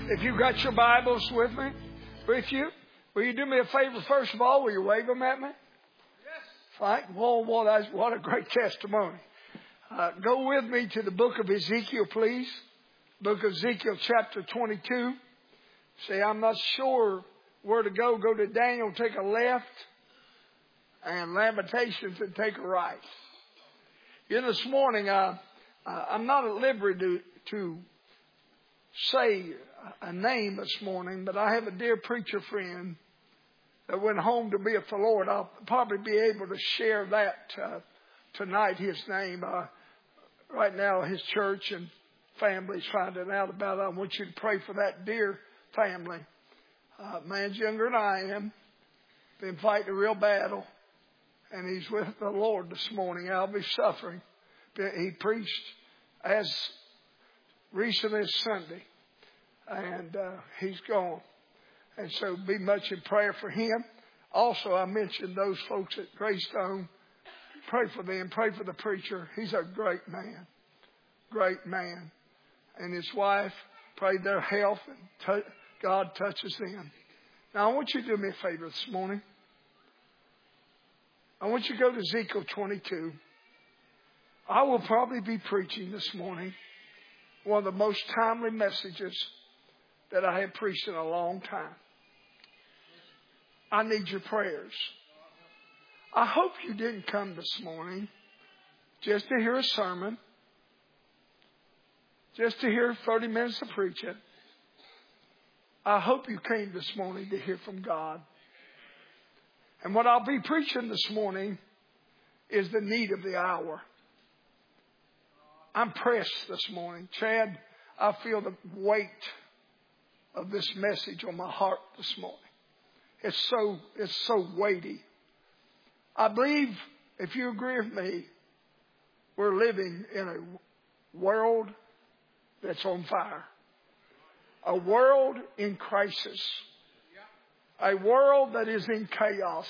If you've got your Bibles with you, will you do me a favor first of all? Will you wave them at me? Yes. Fine. Well, what a great testimony. Go with me to the book of Ezekiel, please. Book of Ezekiel, chapter 22. See, I'm not sure where to go. Go to Daniel, take a left, and Lamentations, and take a right. This morning, I'm not at liberty to say a name this morning, but I have a dear preacher friend that went home to be with the Lord. I'll probably be able to share that tonight, his name. Right now, his church and family's finding out about it. I want you to pray for that dear family. Man's younger than I am. Been fighting a real battle. And he's with the Lord this morning. I'll be suffering. He preached as recent as Sunday. And he's gone. And so be much in prayer for him. Also, I mentioned those folks at Greystone. Pray for them. Pray for the preacher. He's a great man. Great man. And his wife. Pray their health. And God touches them. Now, I want you to do me a favor this morning. I want you to go to Ezekiel 22. I will probably be preaching this morning one of the most timely messages that I have preached in a long time. I need your prayers. I hope you didn't come this morning just to hear a sermon, just to hear 30 minutes of preaching. I hope you came this morning to hear from God. And what I'll be preaching this morning is the need of the hour. I'm pressed this morning. Chad, I feel the weight of this message on my heart this morning. It's so weighty. I believe, if you agree with me, we're living in a world that's on fire. A world in crisis. A world that is in chaos.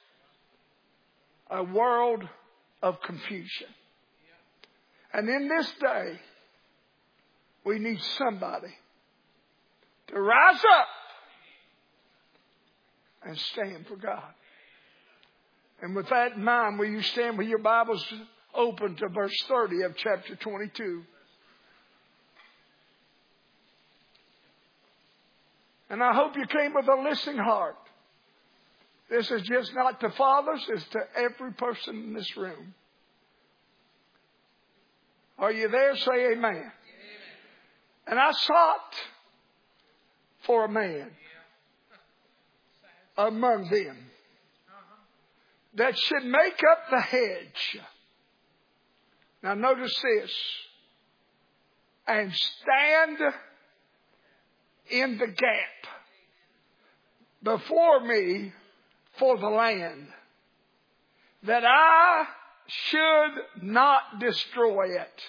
A world of confusion. And in this day, we need somebody to rise up and stand for God. And with that in mind, will you stand with your Bibles open to verse 30 of chapter 22? And I hope you came with a listening heart. This is just not to fathers, it's to every person in this room. Are you there? Say amen. Amen. And I sought for a man among them that should make up the hedge. Now notice this. And stand in the gap before me for the land, that I should not destroy it,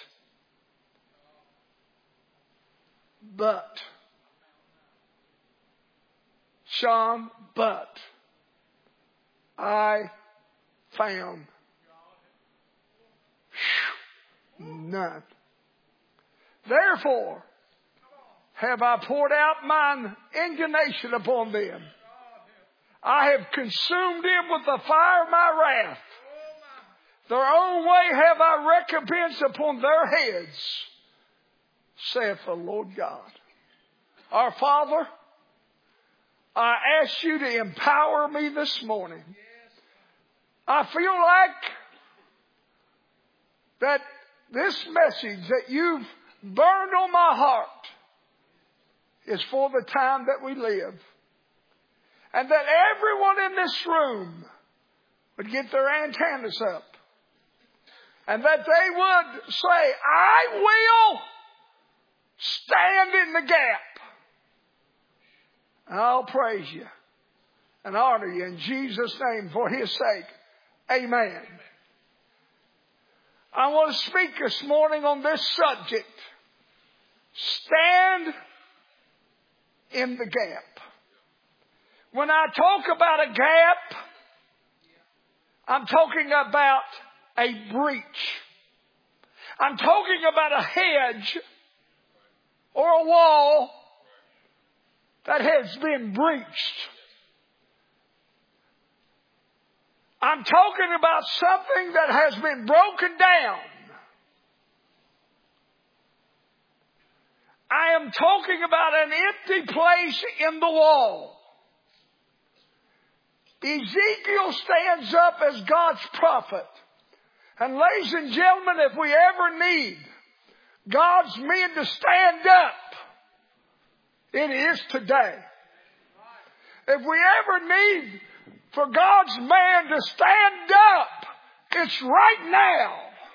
but I found none. Therefore have I poured out mine indignation upon them. I have consumed them with the fire of my wrath. Their own way have I recompensed upon their heads, saith the Lord God. Our Father, I ask you to empower me this morning. I feel like that this message that you've burned on my heart is for the time that we live. And that everyone in this room would get their antennas up. And that they would say, I will stand in the gap. And I'll praise you and honor you in Jesus' name for His sake. Amen. I want to speak this morning on this subject. Stand in the gap. When I talk about a gap, I'm talking about a breach. I'm talking about a hedge or a wall that has been breached. I'm talking about something that has been broken down. I am talking about an empty place in the wall. Ezekiel stands up as God's prophet. And ladies and gentlemen, if we ever need God's men to stand up, it is today. If we ever need for God's man to stand up, it's right now.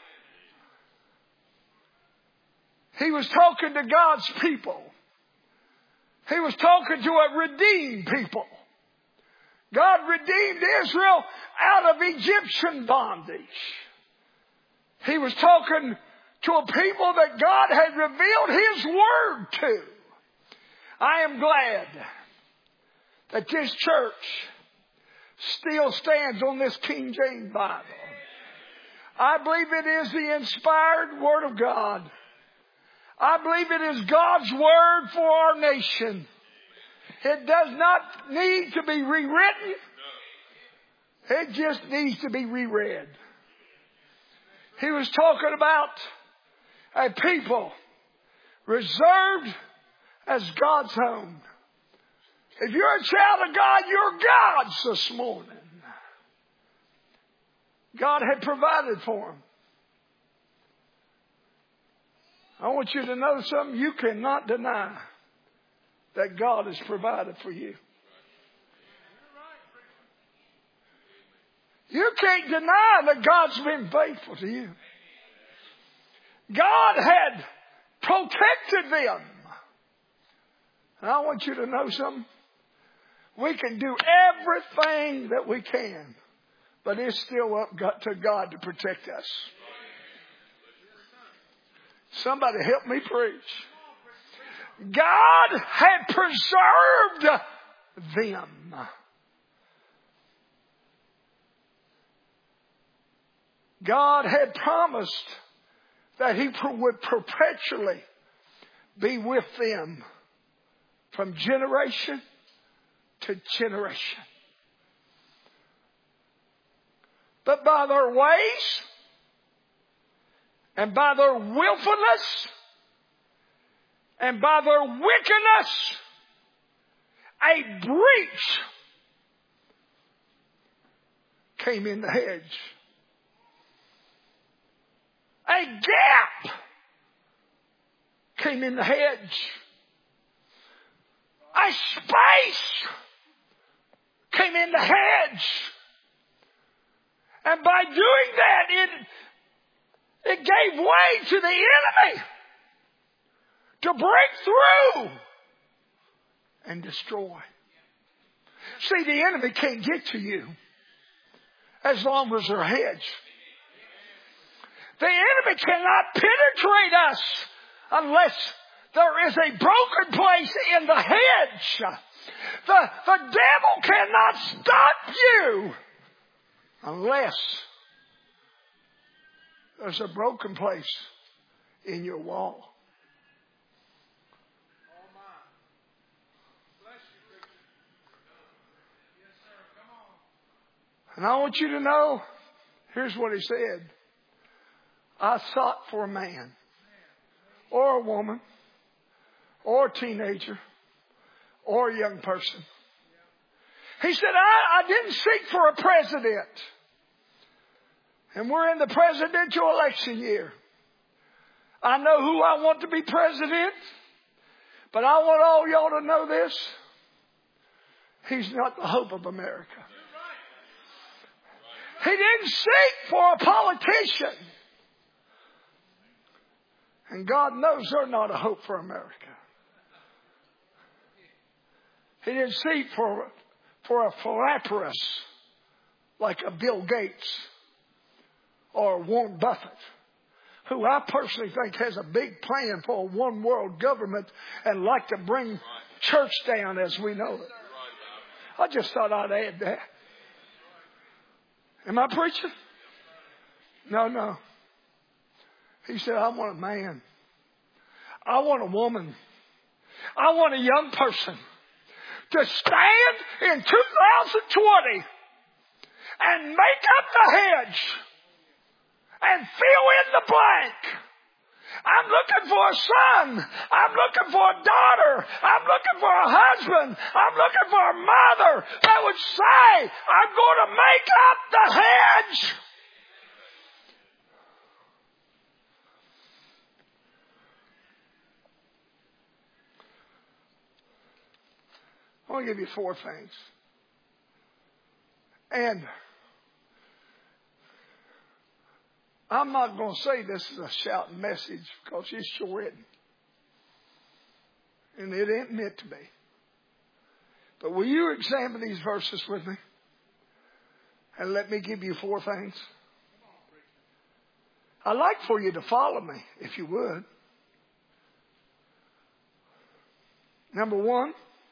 He was talking to God's people. He was talking to a redeemed people. God redeemed Israel out of Egyptian bondage. He was talking to a people that God had revealed His Word to. I am glad that this church still stands on this King James Bible. I believe it is the inspired Word of God. I believe it is God's Word for our nation. It does not need to be rewritten. It just needs to be reread. He was talking about a people reserved as God's own. If you're a child of God, you're God's this morning. God had provided for them. I want you to know something. You cannot deny that God has provided for you. You can't deny that God's been faithful to you. God had protected them. And I want you to know something. We can do everything that we can, but it's still up to God to protect us. Somebody help me preach. God had preserved them. God had promised that He would perpetually be with them from generation to generation. But by their ways and by their willfulness and by their wickedness, a breach came in the hedge. A gap came in the hedge. A space came in the hedge. And by doing that, it gave way to the enemy to break through and destroy. See, the enemy can't get to you as long as there's a hedge. The enemy cannot penetrate us unless there is a broken place in the hedge. The devil cannot stop you unless there's a broken place in your wall. And I want you to know, here's what he said. I sought for a man or a woman or a teenager or a young person. He said, I didn't seek for a president. And we're in the presidential election year. I know who I want to be president, but I want all y'all to know this. He's not the hope of America. He didn't seek for a politician. And God knows they're not a hope for America. He didn't seek for a philanthropist like a Bill Gates or Warren Buffett, who I personally think has a big plan for a one world government and like to bring church down as we know it. I just thought I'd add that. Am I preaching? No. He said, I want a man. I want a woman. I want a young person. to stand in 2020 and make up the hedge and fill in the blank. I'm looking for a son. I'm looking for a daughter. I'm looking for a husband. I'm looking for a mother that would say, I'm going to make up the hedge. I want to give you 4 things. And I'm not going to say this is a shouting message because it's sure isn't. And it ain't meant to be. But will you examine these verses with me? And let me give you 4 things. I'd like for you to follow me, if you would. Number 1,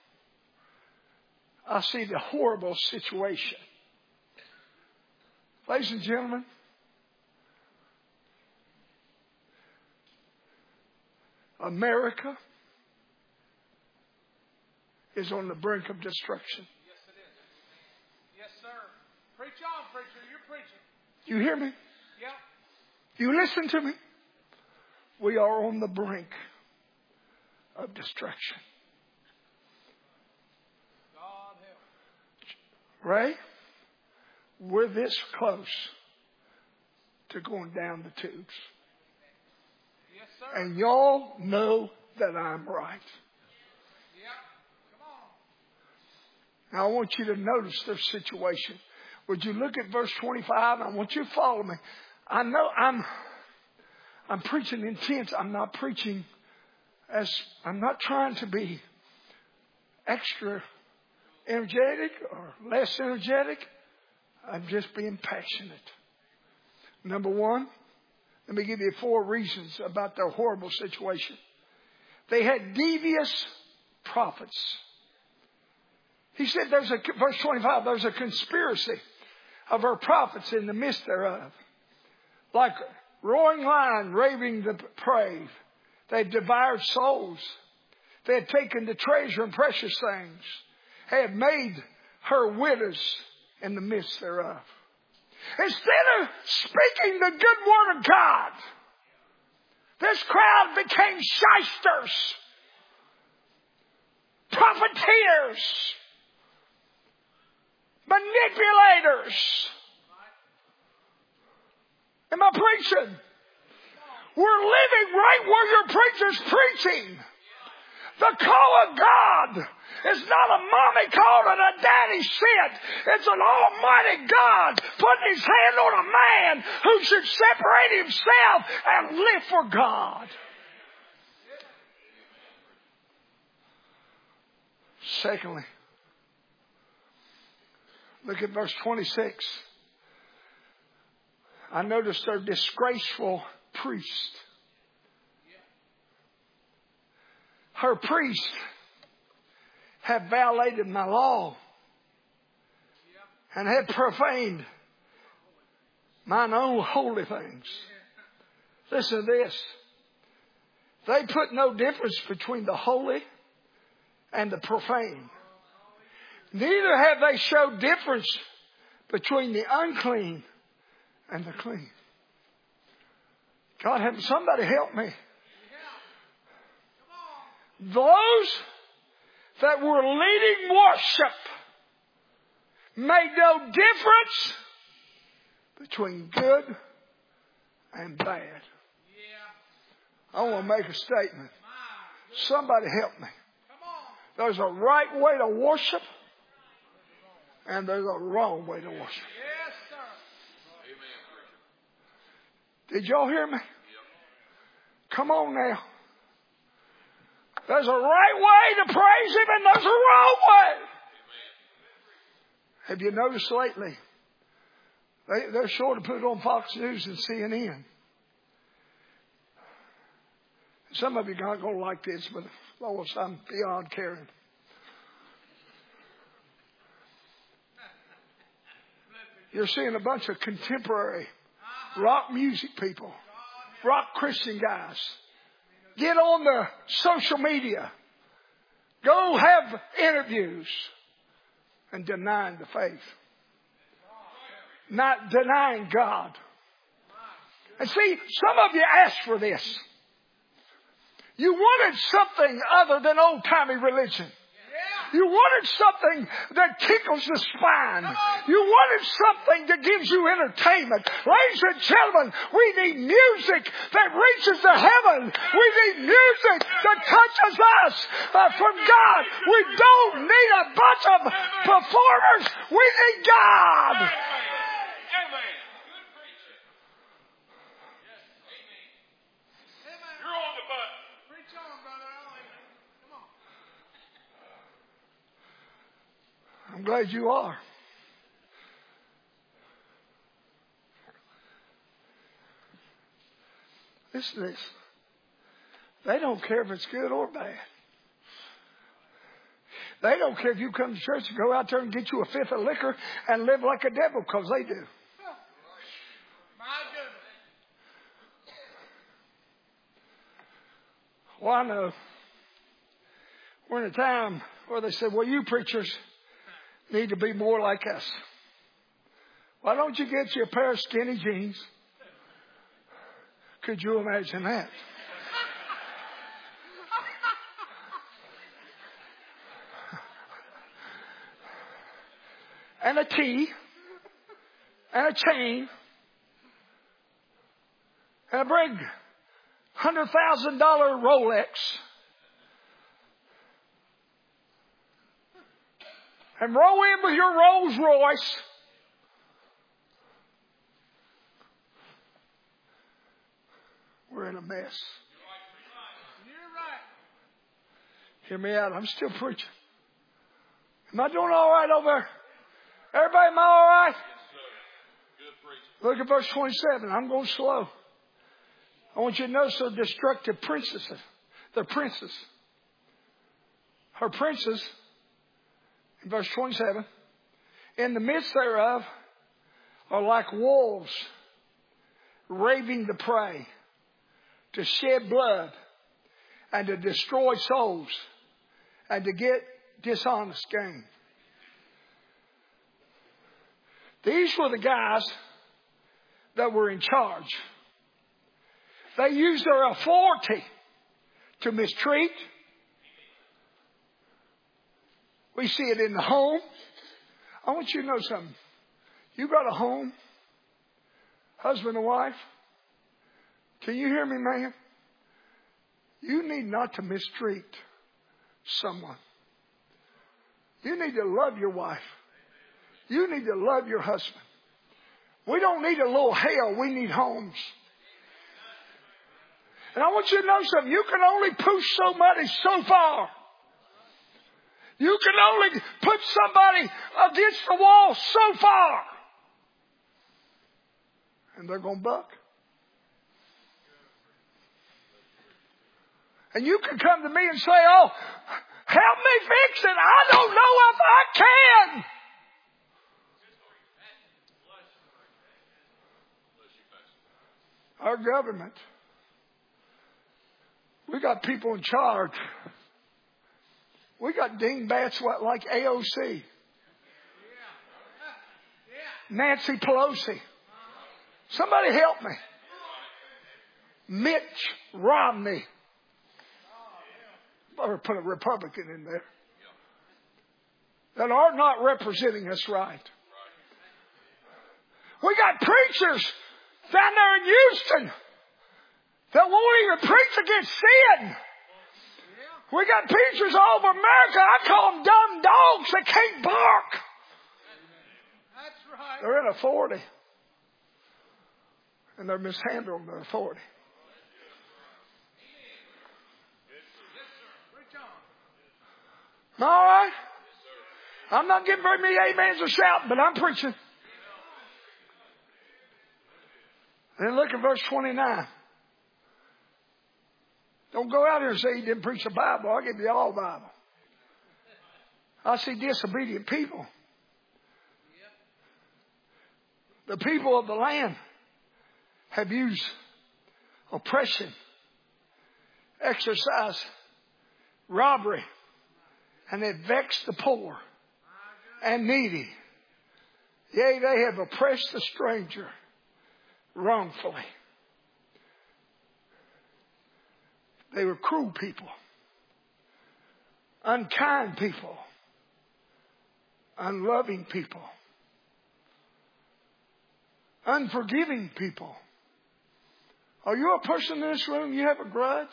I see the horrible situation. Ladies and gentlemen, America is on the brink of destruction. Yes, it is. Yes, sir. Preach on, preacher. You're preaching. You hear me? Yeah. You listen to me? We are on the brink of destruction. God help. Ray, we're this close to going down the tubes. Yes, sir. And y'all know that I'm right. Yeah. Come on. Now I want you to notice their situation. Would you look at verse 25? I want you to follow me. I know I'm preaching intense. I'm not preaching I'm not trying to be extra energetic or less energetic. I'm just being passionate. Number 1, let me give you 4 reasons about their horrible situation. They had devious prophets. He said verse 25, there's a conspiracy of her prophets in the midst thereof. Like roaring lion raving the prey. They had devoured souls. They had taken the treasure and precious things. They had made her widows in the midst thereof. Instead of speaking the good word of God, this crowd became shysters, profiteers, manipulators. Am I preaching? We're living right where your preacher's preaching. The call of God is not a mommy call and a daddy sit. It's an almighty God putting his hand on a man who should separate himself and live for God. Secondly, look at verse 26. I noticed their disgraceful priest. Her priests have violated my law and have profaned mine own holy things. Listen to this. They put no difference between the holy and the profane. Neither have they showed difference between the unclean and the clean. God, have somebody help me. Those that were leading worship made no difference between good and bad. I want to make a statement. Somebody help me. There's a right way to worship and there's a wrong way to worship. Did y'all hear me? Come on now. There's a right way to praise him and there's a wrong way. Have you noticed lately? They're sure to put it on Fox News and CNN. Some of you aren't going to like this, but Lord, I'm beyond caring. You're seeing a bunch of contemporary rock music people, rock Christian guys, get on the social media Go have interviews and denying the faith. Not denying God. And see, some of you asked for this. You wanted something other than old-timey religion. You wanted something that tickles the spine. You wanted something that gives you entertainment. Ladies and gentlemen, we need music that reaches to heaven. We need music that touches us from God. We don't need a bunch of performers. We need God. Amen. You're on the button. Preach on, brother. Come on. I'm glad you are. Listen to this. They don't care if it's good or bad. They don't care if you come to church and go out there and get you a fifth of liquor and live like a devil, because they do. My goodness. Well, I know. We're in a time where they said, well, you preachers need to be more like us. Why don't you get you a pair of skinny jeans? Could you imagine that? And a tee, and a chain, and a big $100,000 Rolex, and roll in with your Rolls Royce. We're in a mess. You're right. Hear me out. I'm still preaching. Am I doing all right over there? Everybody, am I all right? Yes, sir. Good preaching. Look at verse 27. I'm going slow. I want you to notice the destructive princesses. The princess. Her princes, in verse 27, in the midst thereof are like wolves raving the prey, to shed blood and to destroy souls and to get dishonest gain. These were the guys that were in charge. They used their authority to mistreat. We see it in the home. I want you to know something. You got a home, husband and wife. Can you hear me, man? You need not to mistreat someone. You need to love your wife. You need to love your husband. We don't need a little hell. We need homes. And I want you to know something. You can only push somebody so far. You can only put somebody against the wall so far. And they're going to buck. And you can come to me and say, oh, help me fix it. I don't know if I can. Our government. We got people in charge. We got dingbats like AOC. Nancy Pelosi. Somebody help me. Mitch Romney. Better put a Republican in there. That are not representing us right. We got preachers down there in Houston that won't even preach against sin. We got preachers all over America. I call them dumb dogs that can't bark. That's right. They're in authority. And they're mishandling their authority. All right? I'm not getting very many amens or shouting, but I'm preaching. Then look at verse 29. Don't go out here and say you didn't preach the Bible. I'll give you all the Bible. I see disobedient people. The people of the land have used oppression, exercise, robbery, And they vex the poor and needy. Yea, they have oppressed the stranger wrongfully. They were cruel people, unkind people, unloving people, unforgiving people. Are you a person in this room, you have a grudge?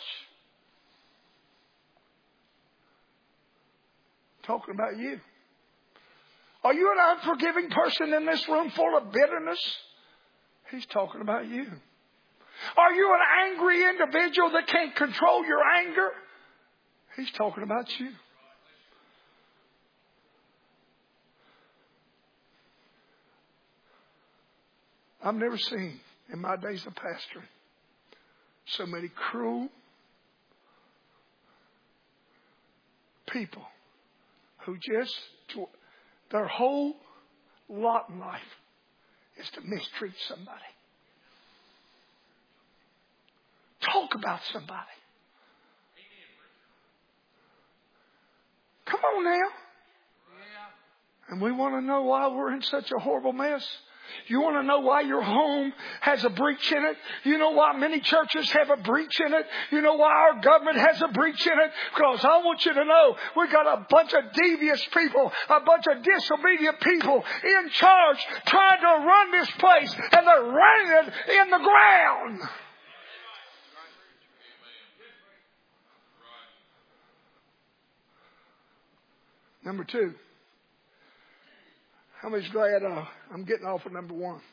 Talking about you. Are you an unforgiving person in this room full of bitterness? He's talking about you. Are you an angry individual that can't control your anger? He's talking about you. I've never seen in my days of pastoring so many cruel people who just, their whole lot in life is to mistreat somebody. Talk about somebody. Come on now. And we want to know why we're in such a horrible mess. You want to know why your home has a breach in it? You know why many churches have a breach in it? You know why our government has a breach in it? Because I want you to know we got a bunch of devious people, a bunch of disobedient people in charge trying to run this place, and they're running it in the ground. Number 2. How many's glad I'm getting off of number 1?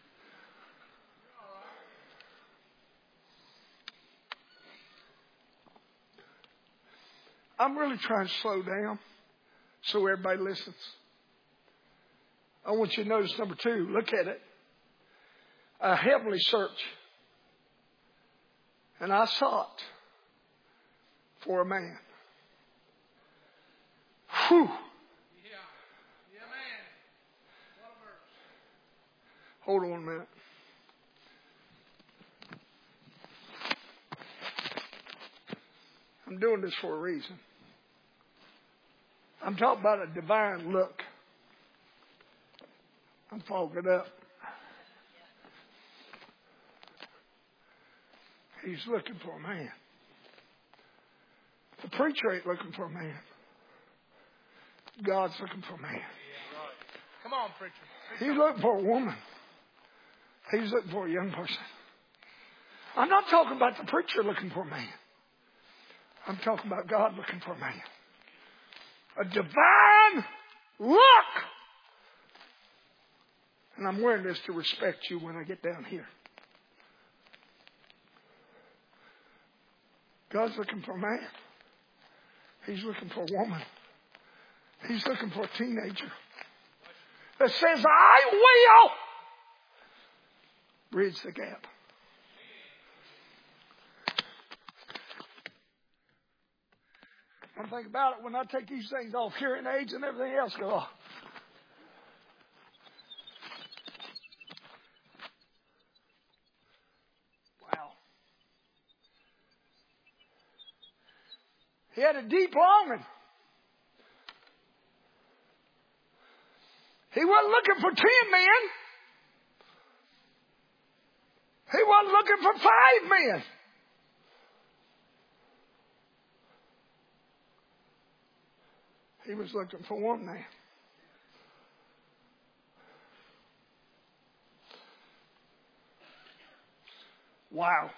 I'm really trying to slow down so everybody listens. I want you to notice number 2. Look at it. A heavenly search. And I sought for a man. Whew. Hold on a minute. I'm doing this for a reason. I'm talking about a divine look. I'm fogging up. He's looking for a man. The preacher ain't looking for a man. God's looking for a man. Come on, preacher. He's looking for a woman. He's looking for a young person. I'm not talking about the preacher looking for a man. I'm talking about God looking for a man. A divine look. And I'm wearing this to respect you when I get down here. God's looking for a man. He's looking for a woman. He's looking for a teenager that says, I will bridge the gap. One thing about it, when I take these things off, hearing aids and everything else go off. Wow. He had a deep longing. He wasn't looking for 10 men. He wasn't looking for 5 men. He was looking for one man. Wow.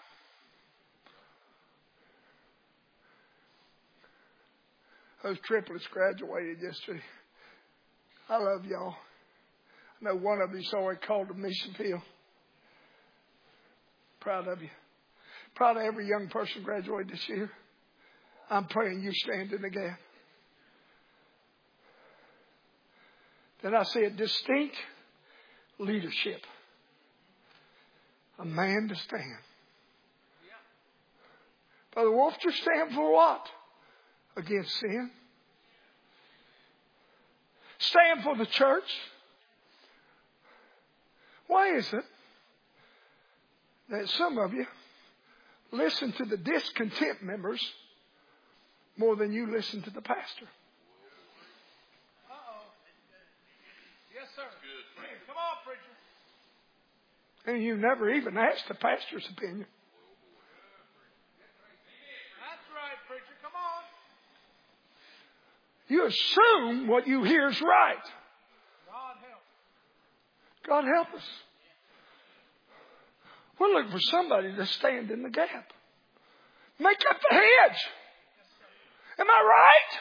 Those triplets graduated yesterday. I love y'all. I know one of you's already called to mission field. Proud of you. Proud of every young person graduated this year. I'm praying you stand in the gap. Then I see a distinct leadership. A man to stand. Brother Wolf, you stand for what? Against sin. Stand for the church. Why is it that some of you listen to the discontent members more than you listen to the pastor? sir. Come on, preacher. And you never even asked the pastor's opinion. That's right, preacher. Come on. You assume what you hear is right. God help. God help us. We're looking for somebody to stand in the gap. Make up the hedge. Am I right?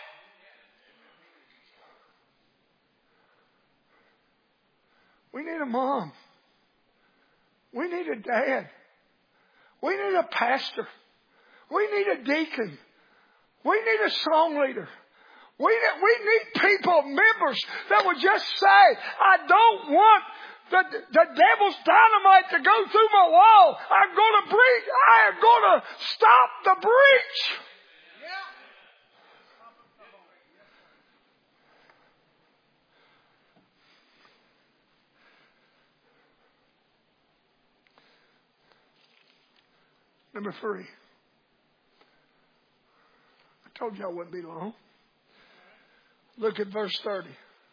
We need a mom. We need a dad. We need a pastor. We need a deacon. We need a song leader. We need people, members that would just say, I don't want the devil's dynamite to go through my wall. I'm going to breach. I am going to stop the breach. Number 3. I told you I wouldn't be long. Look at verse 30.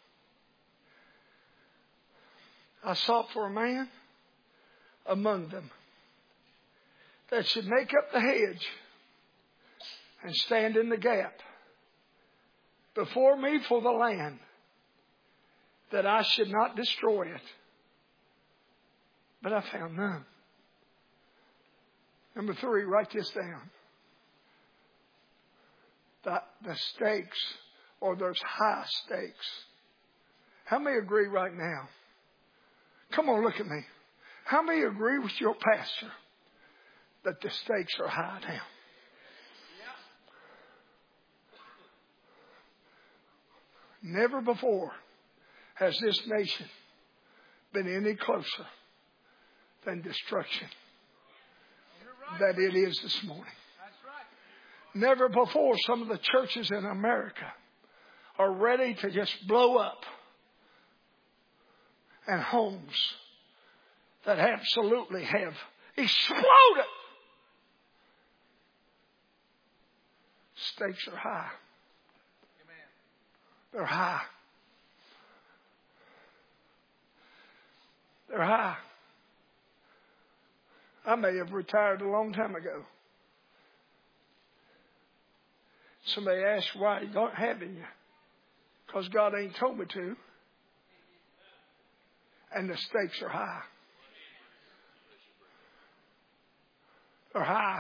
I sought for a man among them that should make up the hedge and stand in the gap before me for the land, that I should not destroy it. But I found none. Number 3, write this down. The stakes, or there's high stakes. How many agree right now? Come on, look at me. How many agree with your pastor that the stakes are high now? Never before has this nation been any closer than destruction that it is this morning. Never before some of the churches in America are ready to just blow up. And homes that absolutely have exploded. Stakes are high. They're high. They're high. I may have retired a long time ago. Somebody asked why He don't have you. Because God ain't told me to. And the stakes are high. They're high.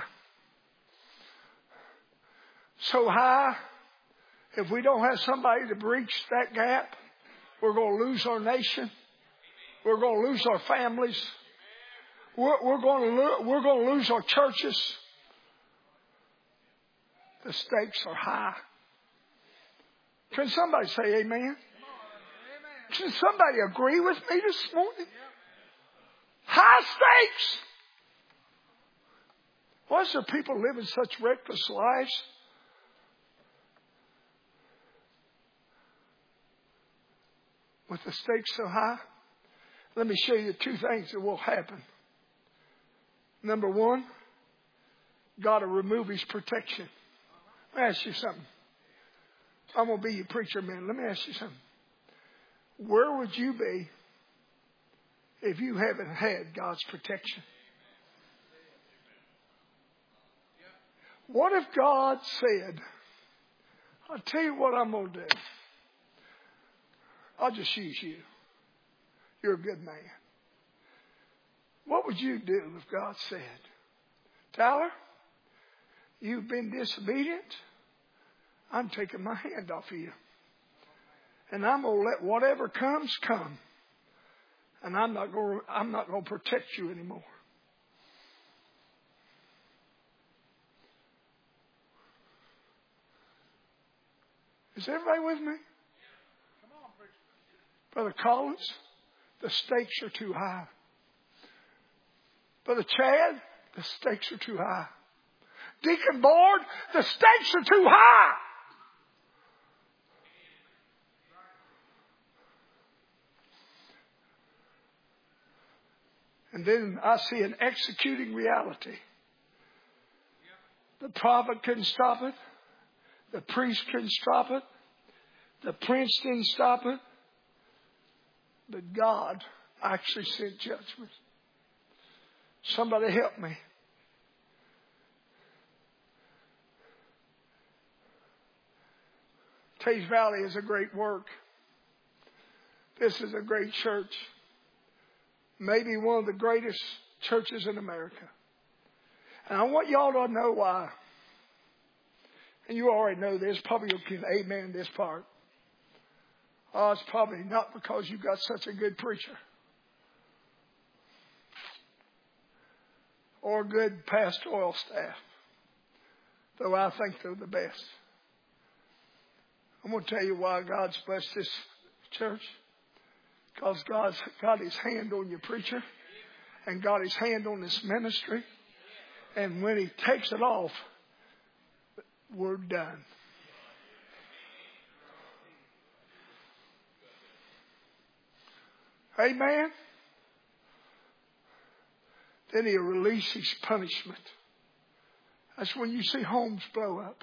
So high, if we don't have somebody to breach that gap, we're going to lose our nation. We're going to lose our families. We're going to lose our churches. The stakes are high. Can somebody say amen? Can somebody agree with me this morning? High stakes. Why is there people living such reckless lives? With the stakes so high? Let me show you 2 things that will happen. Number 1, God will remove His protection. Let me ask you something. I'm going to be your preacher, man. Let me ask you something. Where would you be if you haven't had God's protection? What if God said, I'll tell you what I'm going to do. I'll just use you. You're a good man. What would you do if God said, Tyler, you've been disobedient. I'm taking my hand off of you. And I'm going to let whatever comes, come. And I'm not going to protect you anymore. Is everybody with me? Brother Collins, the stakes are too high. Brother Chad, the stakes are too high. Deacon Board, the stakes are too high. And then I see an executing reality. The prophet couldn't stop it. The priest couldn't stop it. The prince didn't stop it. But God actually sent judgment. Somebody help me. Teays Valley is a great work. This is a great church. Maybe one of the greatest churches in America. And I want y'all to know why. And you already know this. Probably you can amen this part. Oh, it's probably not because you've got such a good preacher. Or a good pastoral staff. Though I think they're the best. I'm going to tell you why God's blessed this church. Because God's got His hand on your preacher. And got His hand on this ministry. And when He takes it off, we're done. Amen. Then He'll release His punishment. That's when you see homes blow up.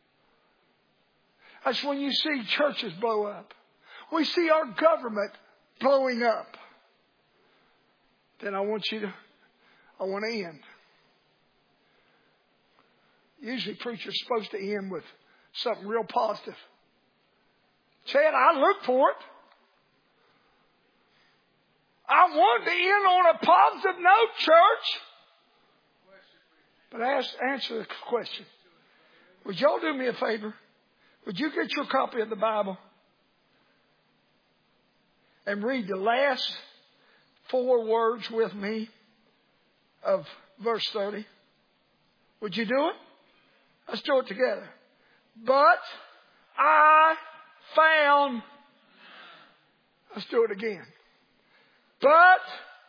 That's when you see churches blow up. We see our government blowing up. Then I want to end. Usually preachers supposed to end with something real positive. Chad, I look for it. I want to end on a positive note, church. But answer the question. Would y'all do me a favor? Would you get your copy of the Bible and read the last 4 words with me of verse 30? Would you do it? Let's do it together. But I found. Let's do it again. But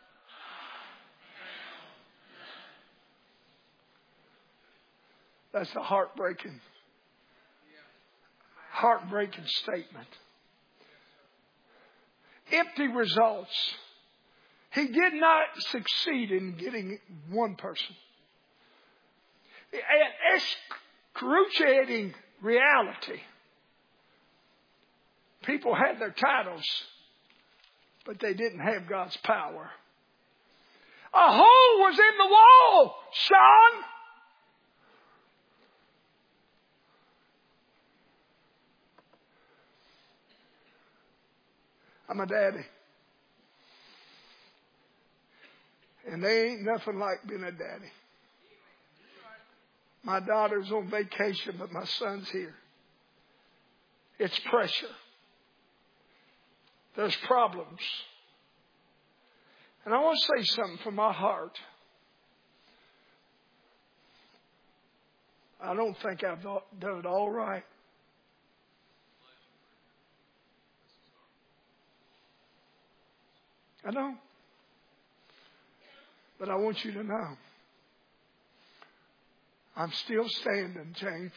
that's a heartbreaking statement. Empty results. He did not succeed in getting one person. An excruciating reality. People had their titles, but they didn't have God's power. A hole was in the wall, Sean. I'm a daddy. And there ain't nothing like being a daddy. My daughter's on vacation, but my son's here. It's pressure. There's problems. And I want to say something from my heart. I don't think I've done it all right. I don't. But I want you to know. I'm still standing, James,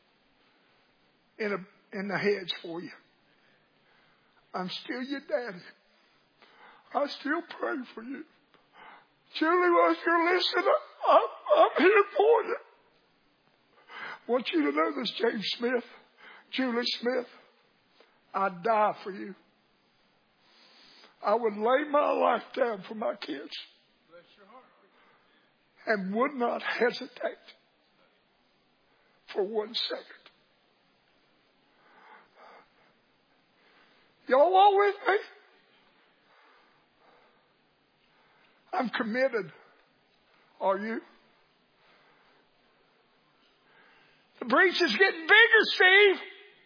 in the hedge for you. I'm still your daddy. I still pray for you. Julie, if you're listening, I'm here for you. I want you to know this, James Smith, Julie Smith. I'd die for you. I would lay my life down for my kids. And would not hesitate for 1 second. Y'all all with me? I'm committed. Are you? The breach is getting bigger, Steve.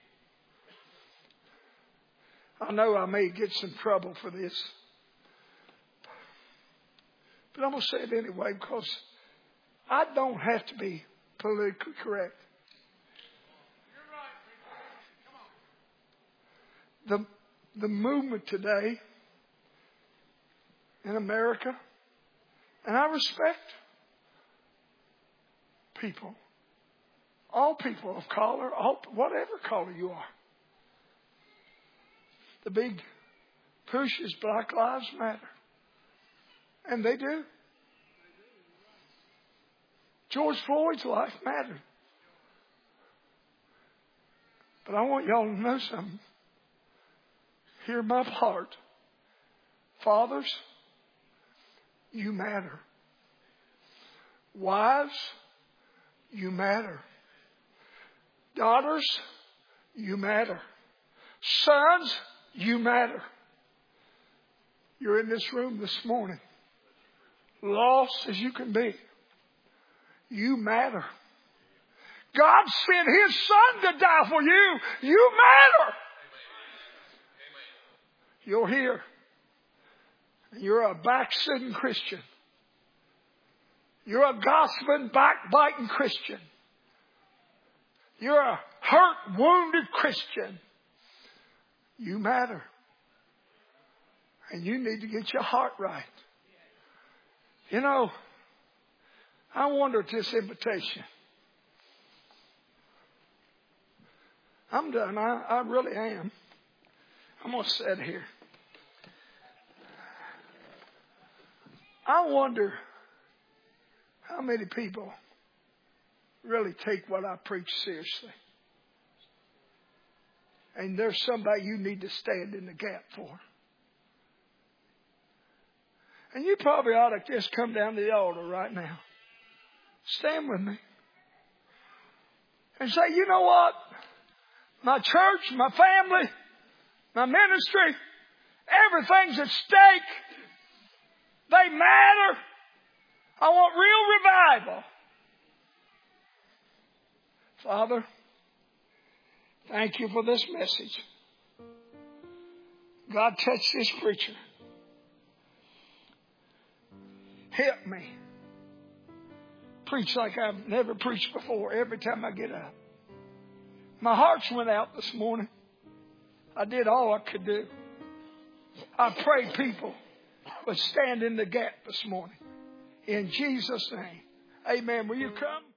I know I may get some trouble for this. But I'm going to say it anyway because I don't have to be politically correct. You're right. Come on. The movement today in America, and I respect people, all people of color, whatever color you are. The big push is Black Lives Matter. And they do. George Floyd's life mattered. But I want y'all to know something. Hear my heart. Fathers, you matter. Wives, you matter. Daughters, you matter. Sons, you matter. You're in this room this morning, lost as you can be. You matter. God sent His Son to die for you. You matter. You're here. You're a backslidden Christian. You're a gossiping, backbiting Christian. You're a hurt, wounded Christian. You matter. And you need to get your heart right. You know, I wonder at this invitation. I'm done. I really am. I'm going to sit here. I wonder how many people really take what I preach seriously. And there's somebody you need to stand in the gap for. And you probably ought to just come down to the altar right now. Stand with me. And say, you know what? My church, my family, my ministry, everything's at stake. They matter. I want real revival. Father, thank you for this message. God, touch this preacher. Help me preach like I've never preached before every time I get up. My hearts went out this morning. I did all I could do. I pray people would stand in the gap this morning. In Jesus' name. Amen. Will you come?